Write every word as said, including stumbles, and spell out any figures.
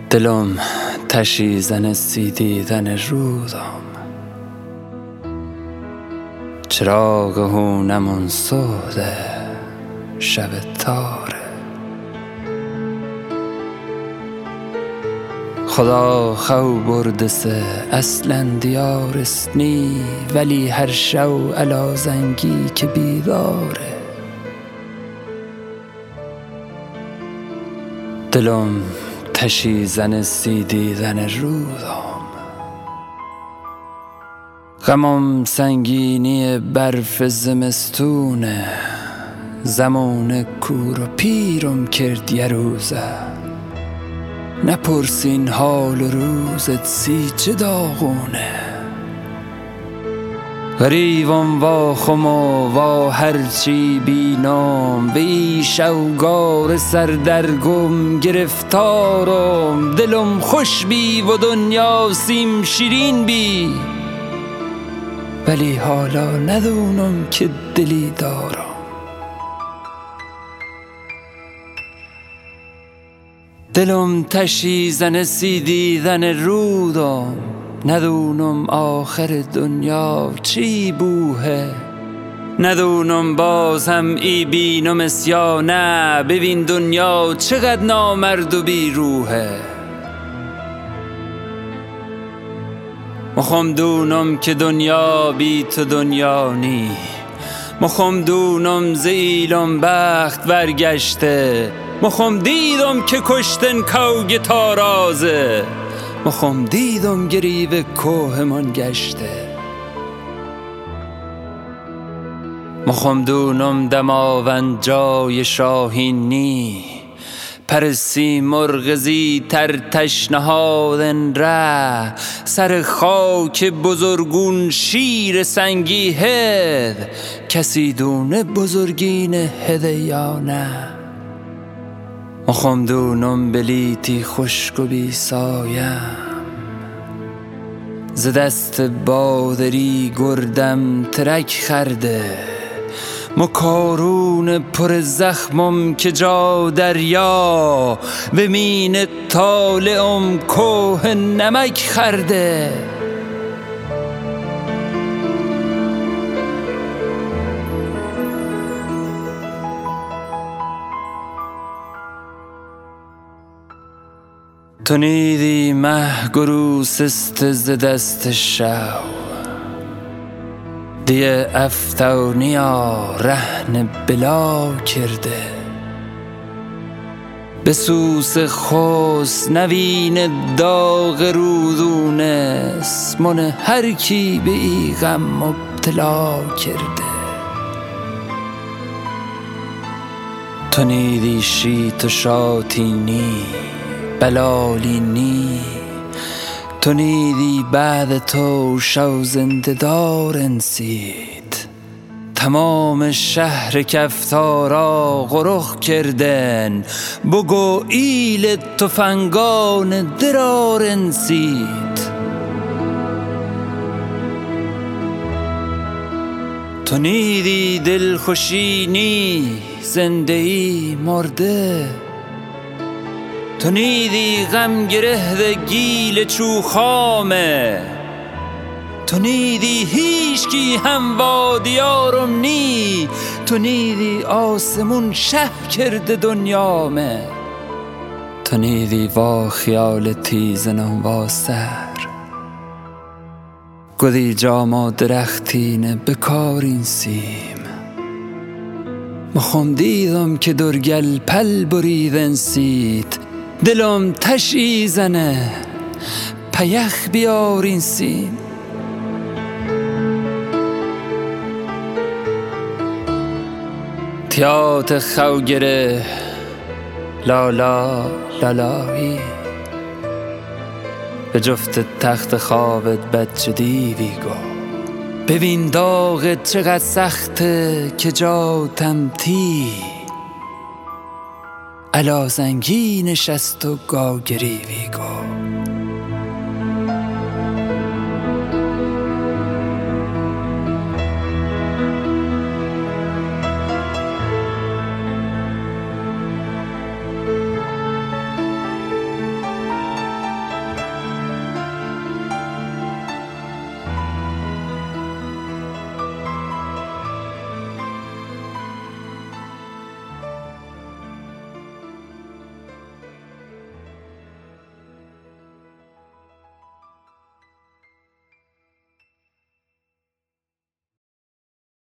دلم تشی زنستی دیدن رودم، چراغ هونمون سوده شب تاره. خدا خو بردسه اصلا دیارست نی، ولی هر شو علا زنگی که بیداره. دلم تشی زنستی دیدن رودم، غمم سنگینی برف زمستونه. زمان کور و پیرم کرد یه روزه، نپرسین حال و روزت سی چه داغونه. غریبم وا خم و وا هرچی بینم، بی شوگار سردرگم گرفتارم. دلم خوش بی و دنیا سیم شیرین بی، ولی حالا ندونم که دلی دارم. دلم تشی زنسی دیدن رودم، ندونم آخر دنیا چی بوه. ندونم باز هم ای بینمش یا نه، ببین دنیا چقدر نامرد و بی روحه. مخم دونم که دنیا بی تو دنیا نی، مخم دونم زیلم بخت برگشته. مخم دیدم که کشتن کوگ تارازه، مخم دیدم گریب کوه من گشته. مخم دونم دماوند جای شاهین نی، پرسی مرغزی تر تشنهادن ره. سر خاک بزرگون شیر سنگی هد، کسی دونه بزرگین هده یا نه. مخم دونم بلیتی خشک و بی سایم، ز دست بادری گردم ترک خرده. مکارون پر زخمم که جا دریا، به مین طالعم کوه نمک خرده. تو نیدی مه گروس است ز دست شو، دیه افتونیا رهن بلا کرده. به سوس خوست نوین داغ رودونس، من هر کی به ای غم مبتلا کرده. تو نیدی شیت و شاتی نی، بلالی نی. تو نیدی بعد تو شو زنده دار انسید، تمام شهر کفتارا غرخ کردن. بگو ایل تفنگان درار انسید. تو نیدی دل خوشی نی، زنده ای مرده. تو نیدی غم گره گیل چوخامه، تو نیدی هیچ کی هم وادیارم نی. تو نیدی آسمون شه کرده دنیامه، تو نیدی وا خیال تیزنم وا سر. گدی جاما درختینه بکارین سیم، مخم دیدم که درگل پل بریدن سید. دلم تشی زنه پیخ بیارین سیم. تیات خو گره لالا لالایی، به جفت تخت خوابت بچه دیوی گو. ببین داغت چقدر سخته که جا تمتی، علا زنگی نشست و گا گریوی گو.